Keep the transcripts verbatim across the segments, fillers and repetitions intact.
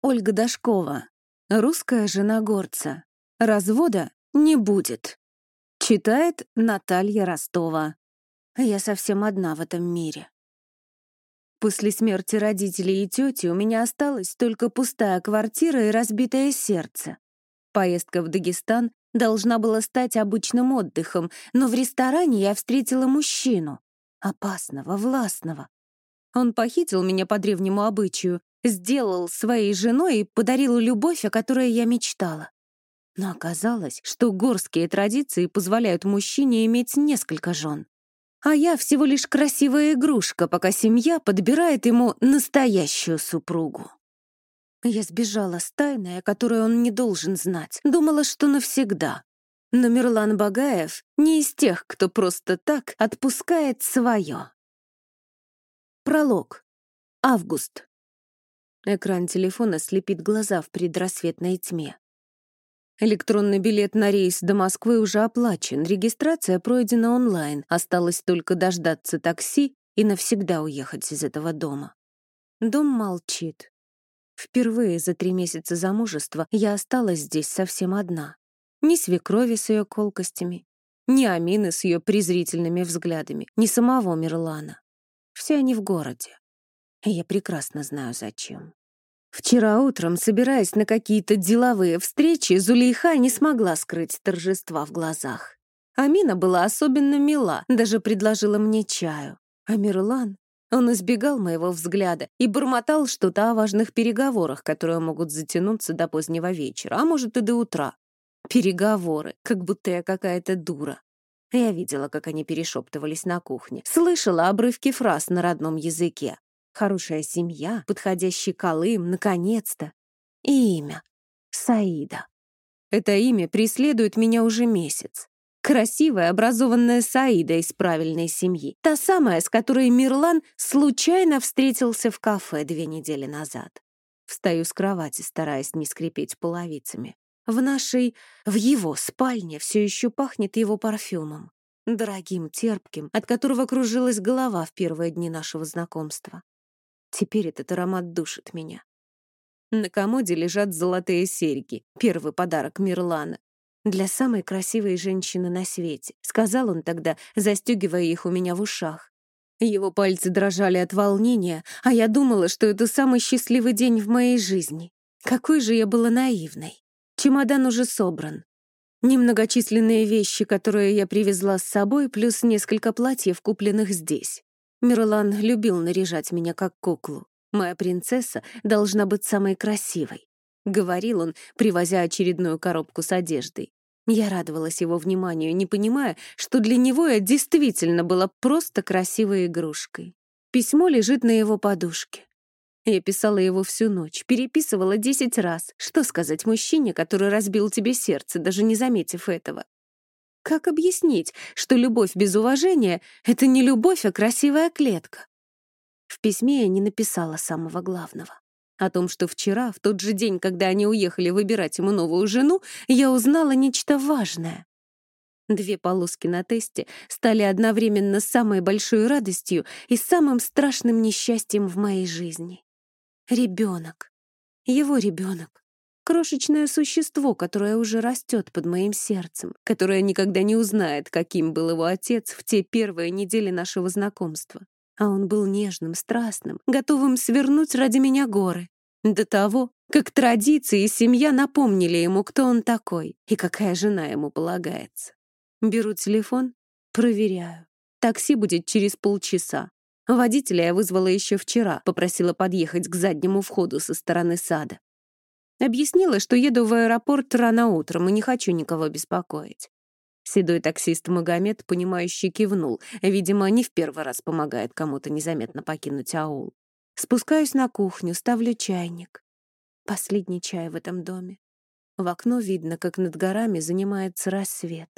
Ольга Дашкова. Русская жена горца. Развода не будет. Читает Наталья Ростова. Я совсем одна в этом мире. После смерти родителей и тети у меня осталась только пустая квартира и разбитое сердце. Поездка в Дагестан должна была стать обычным отдыхом, но в ресторане я встретила мужчину. Опасного, властного. Он похитил меня по древнему обычаю, сделал своей женой и подарил любовь, о которой я мечтала. Но оказалось, что горские традиции позволяют мужчине иметь несколько жен. А я всего лишь красивая игрушка, пока семья подбирает ему настоящую супругу. Я сбежала с тайной, о которой он не должен знать. Думала, что навсегда. Но Мирлан Багаев не из тех, кто просто так отпускает свое. Пролог. Август. Экран телефона слепит глаза в предрассветной тьме. Электронный билет на рейс до Москвы уже оплачен, регистрация пройдена онлайн, осталось только дождаться такси и навсегда уехать из этого дома. Дом молчит. Впервые за три месяца замужества я осталась здесь совсем одна. Ни свекрови с ее колкостями, ни Амины с ее презрительными взглядами, ни самого Мирлана. Все они в городе. И я прекрасно знаю, зачем. Вчера утром, собираясь на какие-то деловые встречи, Зулейха не смогла скрыть торжества в глазах. Амина была особенно мила, даже предложила мне чаю. А Мирлан, он избегал моего взгляда и бормотал что-то о важных переговорах, которые могут затянуться до позднего вечера, а может и до утра. Переговоры, как будто я какая-то дура. Я видела, как они перешептывались на кухне, слышала обрывки фраз на родном языке. Хорошая семья, подходящий Колым, наконец-то. И имя. Саида. Это имя преследует меня уже месяц. Красивая, образованная Саида из правильной семьи. Та самая, с которой Мирлан случайно встретился в кафе две недели назад. Встаю с кровати, стараясь не скрипеть половицами. В нашей, в его спальне все еще пахнет его парфюмом. Дорогим, терпким, от которого кружилась голова в первые дни нашего знакомства. Теперь этот аромат душит меня. На комоде лежат золотые серьги, первый подарок Мирлана. Для самой красивой женщины на свете, сказал он тогда, застегивая их у меня в ушах. Его пальцы дрожали от волнения, а я думала, что это самый счастливый день в моей жизни. Какой же я была наивной. Чемодан уже собран. Немногочисленные вещи, которые я привезла с собой, плюс несколько платьев, купленных здесь. Мирлан любил наряжать меня как куклу. Моя принцесса должна быть самой красивой, говорил он, привозя очередную коробку с одеждой. Я радовалась его вниманию, не понимая, что для него я действительно была просто красивой игрушкой. Письмо лежит на его подушке. Я писала его всю ночь, переписывала десять раз. Что сказать мужчине, который разбил тебе сердце, даже не заметив этого? Как объяснить, что любовь без уважения — это не любовь, а красивая клетка? В письме я не написала самого главного. О том, что вчера, в тот же день, когда они уехали выбирать ему новую жену, я узнала нечто важное. Две полоски на тесте стали одновременно самой большой радостью и самым страшным несчастьем в моей жизни. Ребенок. Его ребенок. Крошечное существо, которое уже растет под моим сердцем, которое никогда не узнает, каким был его отец в те первые недели нашего знакомства. А он был нежным, страстным, готовым свернуть ради меня горы. До того, как традиции и семья напомнили ему, кто он такой и какая жена ему полагается. Беру телефон, проверяю. Такси будет через полчаса. Водителя я вызвала еще вчера, попросила подъехать к заднему входу со стороны сада. Объяснила, что еду в аэропорт рано утром и не хочу никого беспокоить. Седой таксист Магомед, понимающий, кивнул. Видимо, не в первый раз помогает кому-то незаметно покинуть аул. Спускаюсь на кухню, ставлю чайник. Последний чай в этом доме. В окно видно, как над горами занимается рассвет.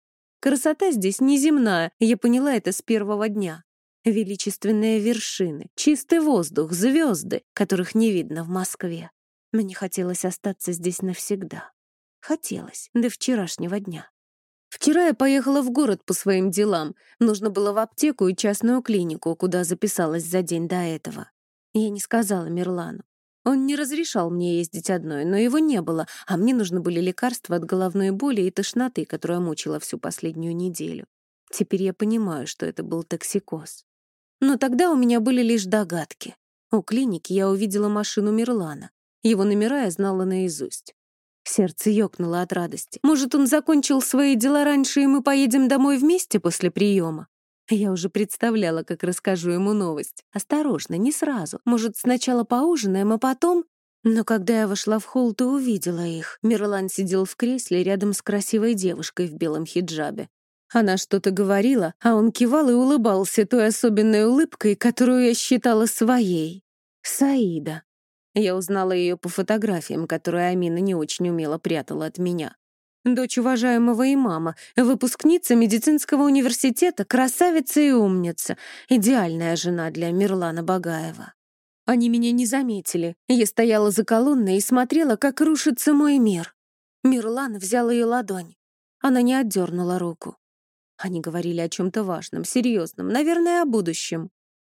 Красота здесь неземная, я поняла это с первого дня. Величественные вершины, чистый воздух, звезды, которых не видно в Москве. Мне хотелось остаться здесь навсегда. Хотелось, до вчерашнего дня. Вчера я поехала в город по своим делам. Нужно было в аптеку и частную клинику, куда записалась за день до этого. Я не сказала Мирлану. Он не разрешал мне ездить одной, но его не было, а мне нужны были лекарства от головной боли и тошноты, которая мучила всю последнюю неделю. Теперь я понимаю, что это был токсикоз. Но тогда у меня были лишь догадки. У клиники я увидела машину Мирлана. Его номера я знала наизусть. Сердце ёкнуло от радости. Может, он закончил свои дела раньше, и мы поедем домой вместе после приема? Я уже представляла, как расскажу ему новость. Осторожно, не сразу. Может, сначала поужинаем, а потом... Но когда я вошла в холл, то увидела их. Мирлан сидел в кресле рядом с красивой девушкой в белом хиджабе. Она что-то говорила, а он кивал и улыбался той особенной улыбкой, которую я считала своей. Саида. Я узнала ее по фотографиям, которые Амина не очень умело прятала от меня. Дочь уважаемого имама, выпускница медицинского университета, красавица и умница, идеальная жена для Мирлана Багаева. Они меня не заметили. Я стояла за колонной и смотрела, как рушится мой мир. Мирлан взял ее ладонь. Она не отдернула руку. Они говорили о чем-то важном, серьезном, наверное, о будущем.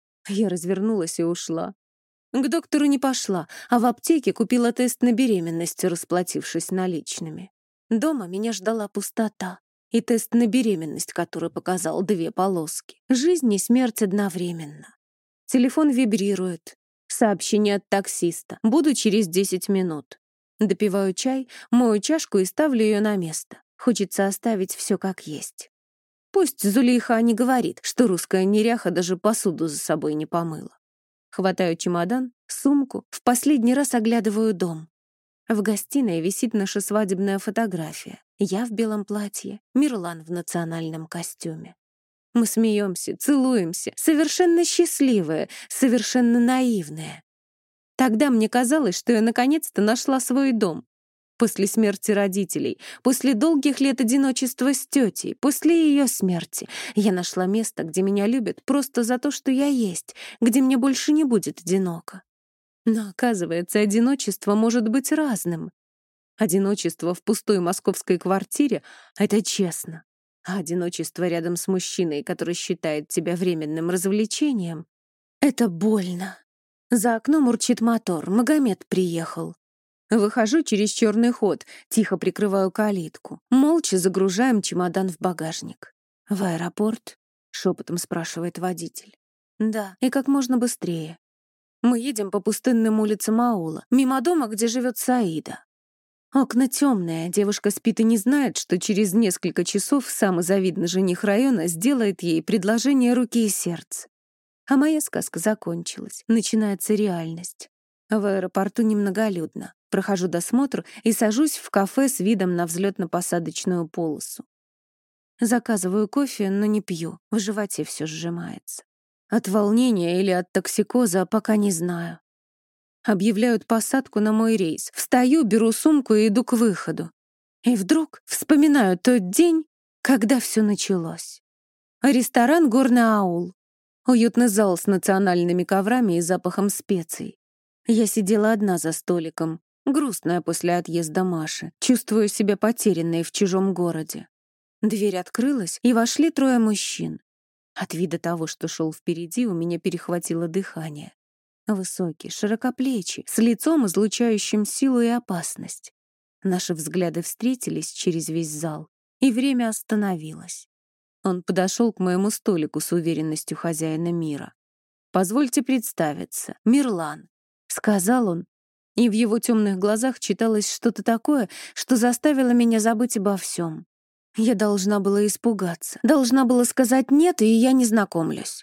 Я развернулась и ушла. К доктору не пошла, а в аптеке купила тест на беременность, расплатившись наличными. Дома меня ждала пустота и тест на беременность, который показал две полоски. Жизнь и смерть одновременно. Телефон вибрирует. Сообщение от таксиста. Буду через десять минут. Допиваю чай, мою чашку и ставлю ее на место. Хочется оставить все как есть. Пусть Зулейха не говорит, что русская неряха даже посуду за собой не помыла. Хватаю чемодан, сумку, в последний раз оглядываю дом. В гостиной висит наша свадебная фотография. Я в белом платье, Мирлан в национальном костюме. Мы смеемся, целуемся, совершенно счастливые, совершенно наивные. Тогда мне казалось, что я наконец-то нашла свой дом. После смерти родителей, после долгих лет одиночества с тетей, после ее смерти, я нашла место, где меня любят просто за то, что я есть, где мне больше не будет одиноко. Но, оказывается, одиночество может быть разным. Одиночество в пустой московской квартире — это честно. А одиночество рядом с мужчиной, который считает тебя временным развлечением — это больно. За окном урчит мотор, Магомед приехал. Выхожу через черный ход, тихо прикрываю калитку. Молча загружаем чемодан в багажник. «В аэропорт?» — шепотом спрашивает водитель. «Да, и как можно быстрее». Мы едем по пустынным улицам аула, мимо дома, где живет Саида. Окна темные, девушка спит и не знает, что через несколько часов самый завидный жених района сделает ей предложение руки и сердца. А моя сказка закончилась, начинается реальность. В аэропорту немноголюдно. Прохожу досмотр и сажусь в кафе с видом на взлетно-посадочную полосу. Заказываю кофе, но не пью, в животе все сжимается. От волнения или от токсикоза пока не знаю. Объявляют посадку на мой рейс. Встаю, беру сумку и иду к выходу. И вдруг вспоминаю тот день, когда все началось. Ресторан «Горный аул». Уютный зал с национальными коврами и запахом специй. Я сидела одна за столиком, грустная после отъезда Маши, чувствую себя потерянной в чужом городе. Дверь открылась, и вошли трое мужчин. От вида того, что шел впереди, у меня перехватило дыхание. Высокий, широкоплечий, с лицом, излучающим силу и опасность. Наши взгляды встретились через весь зал, и время остановилось. Он подошел к моему столику с уверенностью хозяина мира. «Позвольте представиться, Мирлан», — сказал он, и в его темных глазах читалось что-то такое, что заставило меня забыть обо всем. Я должна была испугаться, должна была сказать «нет», и я не знакомлюсь.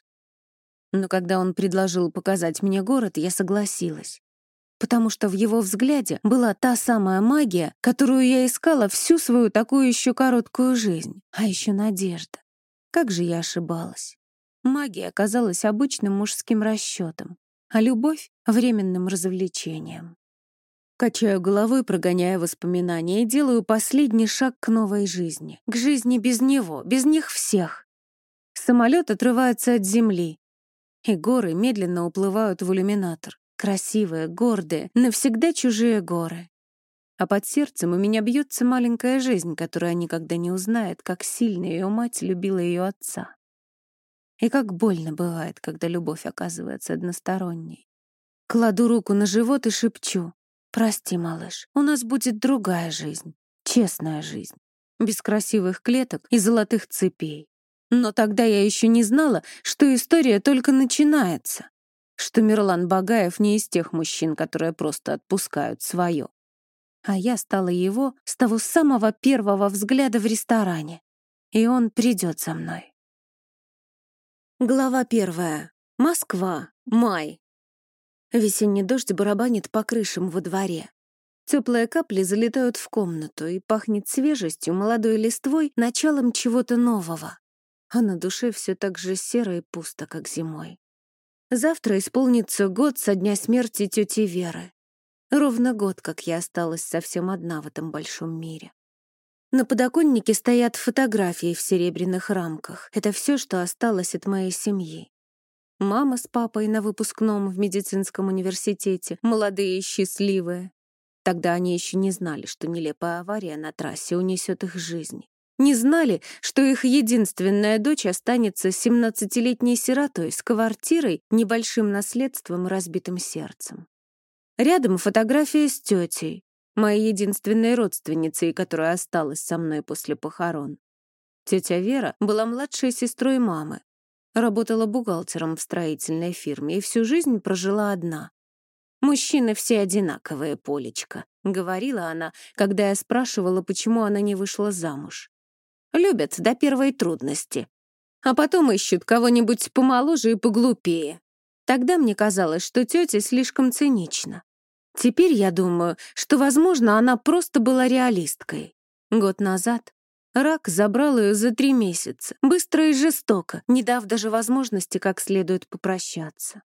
Но когда он предложил показать мне город, я согласилась. Потому что в его взгляде была та самая магия, которую я искала всю свою такую еще короткую жизнь, а еще надежда. Как же я ошибалась. Магия оказалась обычным мужским расчетом, а любовь — временным развлечением. Качаю головой, прогоняя воспоминания, и делаю последний шаг к новой жизни. К жизни без него, без них всех. Самолет отрывается от земли, и горы медленно уплывают в иллюминатор. Красивые, гордые, навсегда чужие горы. А под сердцем у меня бьется маленькая жизнь, которая никогда не узнает, как сильно ее мать любила ее отца. И как больно бывает, когда любовь оказывается односторонней. Кладу руку на живот и шепчу: «Прости, малыш, у нас будет другая жизнь, честная жизнь, без красивых клеток и золотых цепей». Но тогда я еще не знала, что история только начинается, что Мирлан Багаев не из тех мужчин, которые просто отпускают свое. А я стала его с того самого первого взгляда в ресторане, и он придет за мной. Глава первая. Москва. Май. Весенний дождь барабанит по крышам во дворе. Теплые капли залетают в комнату, и пахнет свежестью, молодой листвой, началом чего-то нового. А на душе все так же серо и пусто, как зимой. Завтра исполнится год со дня смерти тети Веры. Ровно год, как я осталась совсем одна в этом большом мире. На подоконнике стоят фотографии в серебряных рамках. Это все, что осталось от моей семьи. Мама с папой на выпускном в медицинском университете, молодые и счастливые. Тогда они еще не знали, что нелепая авария на трассе унесет их жизни. Не знали, что их единственная дочь останется семнадцатилетней сиротой с квартирой, небольшим наследством и разбитым сердцем. Рядом фотография с тетей, моей единственной родственницей, которая осталась со мной после похорон. Тетя Вера была младшей сестрой мамы, работала бухгалтером в строительной фирме и всю жизнь прожила одна. «Мужчины все одинаковые, Полечка», — говорила она, когда я спрашивала, почему она не вышла замуж. «Любят до первой трудности, а потом ищут кого-нибудь помоложе и поглупее». Тогда мне казалось, что тетя слишком цинична. Теперь я думаю, что, возможно, она просто была реалисткой. Год назад рак забрал ее за три месяца, быстро и жестоко, не дав даже возможности как следует попрощаться.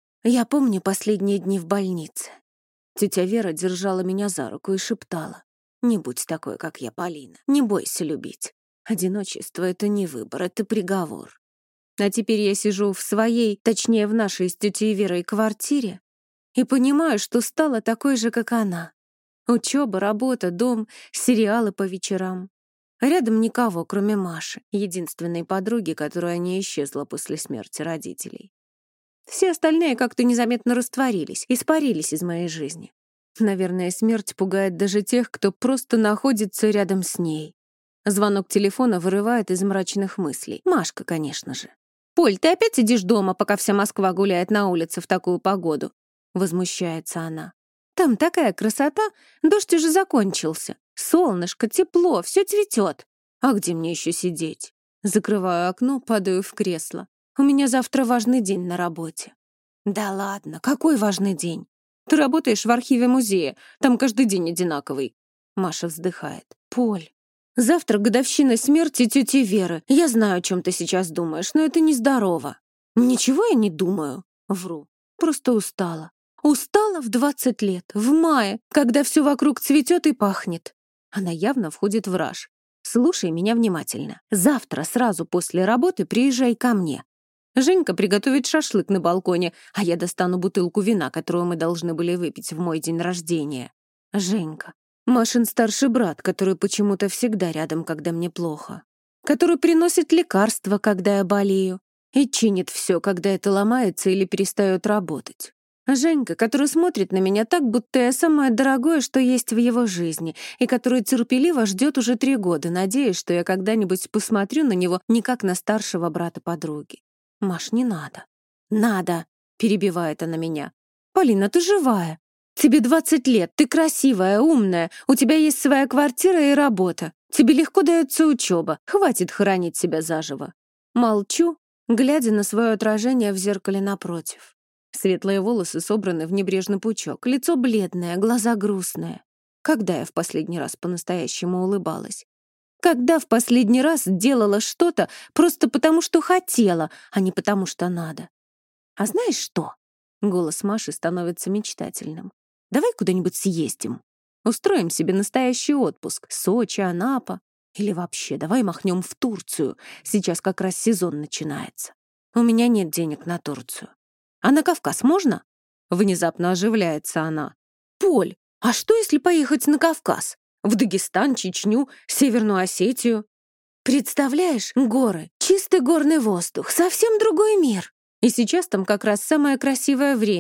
Я помню последние дни в больнице. Тетя Вера держала меня за руку и шептала: «Не будь такой, как я, Полина, не бойся любить. Одиночество — это не выбор, это приговор». А теперь я сижу в своей, точнее, в нашей с тетей Верой квартире и понимаю, что стала такой же, как она. Учеба, работа, дом, сериалы по вечерам. Рядом никого, кроме Маши, единственной подруги, которая не исчезла после смерти родителей. Все остальные как-то незаметно растворились, испарились из моей жизни. Наверное, смерть пугает даже тех, кто просто находится рядом с ней. Звонок телефона вырывает из мрачных мыслей. Машка, конечно же. «Поль, ты опять сидишь дома, пока вся Москва гуляет на улице в такую погоду?» — возмущается она. «Там такая красота, дождь уже закончился. Солнышко, тепло, все цветет. А где мне еще сидеть?» Закрываю окно, падаю в кресло. «У меня завтра важный день на работе». «Да ладно, какой важный день? Ты работаешь в архиве музея, там каждый день одинаковый». Маша вздыхает. «Поль, завтра годовщина смерти тети Веры. Я знаю, о чем ты сейчас думаешь, но это нездорово». «Ничего я не думаю». Вру. Просто устала. Устала в двадцать лет, в мае, когда все вокруг цветет и пахнет. Она явно входит в раж. «Слушай меня внимательно. Завтра сразу после работы приезжай ко мне. Женька приготовит шашлык на балконе, а я достану бутылку вина, которую мы должны были выпить в мой день рождения». Женька. Машин старший брат, который почему-то всегда рядом, когда мне плохо. Который приносит лекарства, когда я болею. И чинит все, когда это ломается или перестает работать. Женька, который смотрит на меня так, будто я самое дорогое, что есть в его жизни, и который терпеливо ждет уже три года, надеясь, что я когда-нибудь посмотрю на него не как на старшего брата подруги. «Маш, не надо». «Надо», — перебивает она меня. «Полина, ты живая. Тебе двадцать лет, ты красивая, умная, у тебя есть своя квартира и работа. Тебе легко дается учеба, хватит хоронить себя заживо». Молчу, глядя на свое отражение в зеркале напротив. Светлые волосы собраны в небрежный пучок, лицо бледное, глаза грустные. Когда я в последний раз по-настоящему улыбалась? Когда в последний раз делала что-то просто потому, что хотела, а не потому, что надо? «А знаешь что?» Голос Маши становится мечтательным. «Давай куда-нибудь съездим. Устроим себе настоящий отпуск. Сочи, Анапа. Или вообще давай махнем в Турцию. Сейчас как раз сезон начинается. У меня нет денег на Турцию. А на Кавказ можно?» Внезапно оживляется она. «Поль, а что если поехать на Кавказ? В Дагестан, Чечню, Северную Осетию? Представляешь, горы, чистый горный воздух, совсем другой мир. И сейчас там как раз самое красивое время.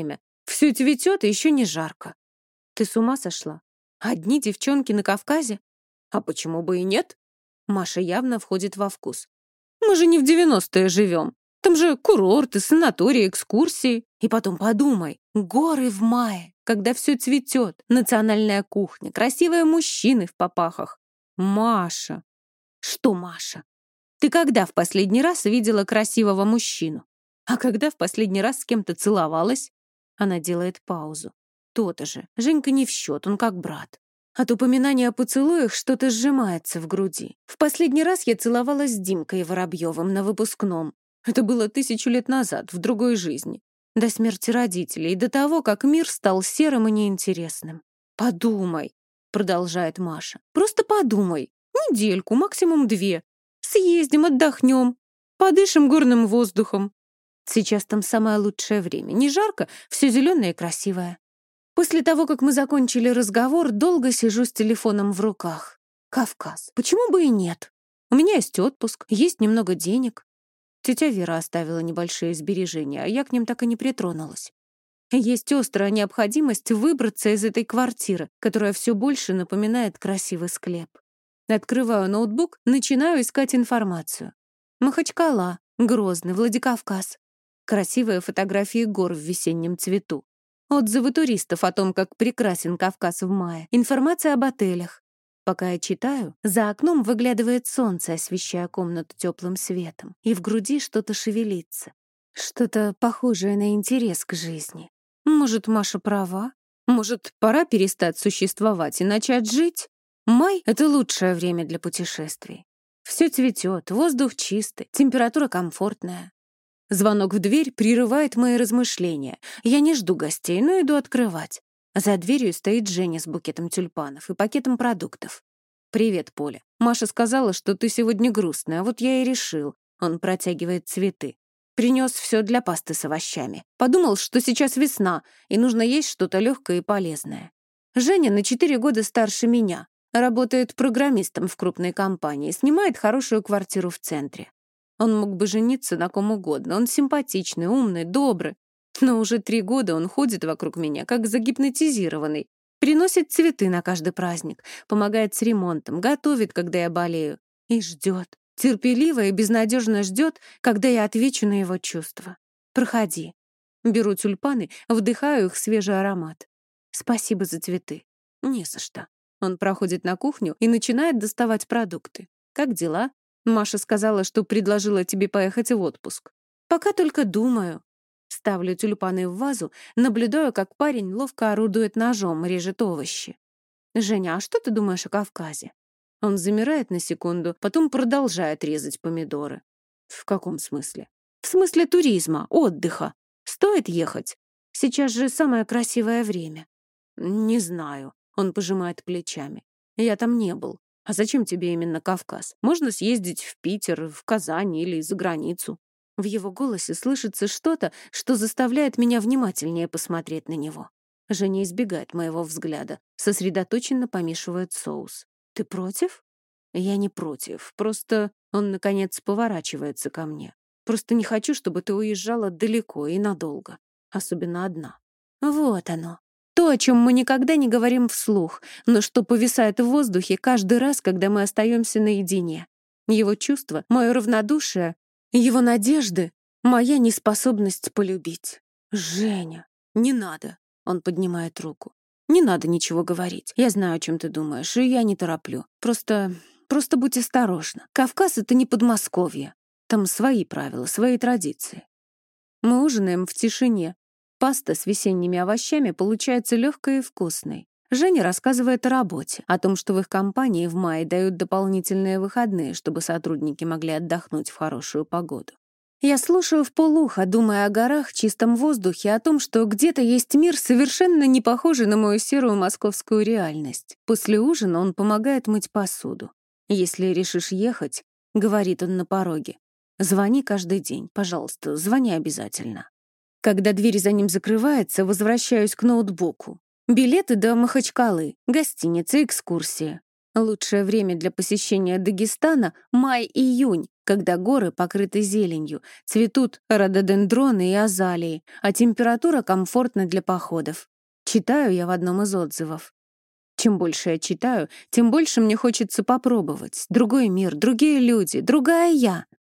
Все цветет и еще не жарко. Ты с ума сошла? Одни девчонки на Кавказе? А почему бы и нет? Маша явно входит во вкус. Мы же не в девяностые живем. Там же курорты, санатории, экскурсии. И потом подумай, горы в мае, когда все цветет, национальная кухня, красивые мужчины в попахах. Маша. Что Маша? Ты когда в последний раз видела красивого мужчину? А когда в последний раз с кем-то целовалась? Она делает паузу. То-то же. Женька не в счет, он как брат. От упоминания о поцелуях что-то сжимается в груди. В последний раз я целовалась с Димкой Воробьевым на выпускном. Это было тысячу лет назад, в другой жизни. До смерти родителей и до того, как мир стал серым и неинтересным. «Подумай», — продолжает Маша. «Просто подумай. Недельку, максимум две. Съездим, отдохнем, подышим горным воздухом. Сейчас там самое лучшее время. Не жарко, все зеленое и красивое». После того, как мы закончили разговор, долго сижу с телефоном в руках. Кавказ. Почему бы и нет? У меня есть отпуск, есть немного денег. Тетя Вера оставила небольшие сбережения, а я к ним так и не притронулась. Есть острая необходимость выбраться из этой квартиры, которая все больше напоминает красивый склеп. Открываю ноутбук, начинаю искать информацию. Махачкала, Грозный, Владикавказ. Красивые фотографии гор в весеннем цвету. Отзывы туристов о том, как прекрасен Кавказ в мае. Информация об отелях. Пока я читаю, за окном выглядывает солнце, освещая комнату теплым светом. И в груди что-то шевелится. Что-то похожее на интерес к жизни. Может, Маша права? Может, пора перестать существовать и начать жить? Май — это лучшее время для путешествий. Все цветет, воздух чистый, температура комфортная. Звонок в дверь прерывает мои размышления. Я не жду гостей, но иду открывать. За дверью стоит Женя с букетом тюльпанов и пакетом продуктов. «Привет, Поля. Маша сказала, что ты сегодня грустная, вот я и решил». Он протягивает цветы. Принес все для пасты с овощами. Подумал, что сейчас весна, и нужно есть что-то легкое и полезное. Женя на четыре года старше меня. Работает программистом в крупной компании, снимает хорошую квартиру в центре. Он мог бы жениться на ком угодно. Он симпатичный, умный, добрый. Но уже три года он ходит вокруг меня, как загипнотизированный. Приносит цветы на каждый праздник, помогает с ремонтом, готовит, когда я болею. И ждет. Терпеливо и безнадежно ждет, когда я отвечу на его чувства. «Проходи». Беру тюльпаны, вдыхаю их свежий аромат. «Спасибо за цветы». «Не за что». Он проходит на кухню и начинает доставать продукты. «Как дела?» Маша сказала, что предложила тебе поехать в отпуск. Пока только думаю. Ставлю тюльпаны в вазу, наблюдаю, как парень ловко орудует ножом, режет овощи. «Женя, а что ты думаешь о Кавказе?» Он замирает на секунду, потом продолжает резать помидоры. «В каком смысле?» «В смысле туризма, отдыха. Стоит ехать? Сейчас же самое красивое время». «Не знаю», — он пожимает плечами. «Я там не был. А зачем тебе именно Кавказ? Можно съездить в Питер, в Казань или за границу». В его голосе слышится что-то, что заставляет меня внимательнее посмотреть на него. Женя избегает моего взгляда, сосредоточенно помешивает соус. «Ты против?» «Я не против. Просто...» Он, наконец, поворачивается ко мне. «Просто не хочу, чтобы ты уезжала далеко и надолго. Особенно одна». Вот оно. То, о чем мы никогда не говорим вслух, но что повисает в воздухе каждый раз, когда мы остаемся наедине. Его чувства, мое равнодушие, его надежды, моя неспособность полюбить. «Женя, не надо», — он поднимает руку. «Не надо ничего говорить. Я знаю, о чем ты думаешь, и я не тороплю. Просто, просто будь осторожна. Кавказ — это не Подмосковье. Там свои правила, свои традиции». Мы ужинаем в тишине. Паста с весенними овощами получается легкой и вкусной. Женя рассказывает о работе, о том, что в их компании в мае дают дополнительные выходные, чтобы сотрудники могли отдохнуть в хорошую погоду. Я слушаю вполуха, думая о горах, чистом воздухе, о том, что где-то есть мир, совершенно не похожий на мою серую московскую реальность. После ужина он помогает мыть посуду. «Если решишь ехать», — говорит он на пороге, — «звони каждый день, пожалуйста, звони обязательно». Когда дверь за ним закрывается, возвращаюсь к ноутбуку. Билеты до Махачкалы, гостиница, экскурсия. Лучшее время для посещения Дагестана — май-июнь, когда горы покрыты зеленью, цветут рододендроны и азалии, а температура комфортна для походов. Читаю я в одном из отзывов. Чем больше я читаю, тем больше мне хочется попробовать. Другой мир, другие люди, другая я.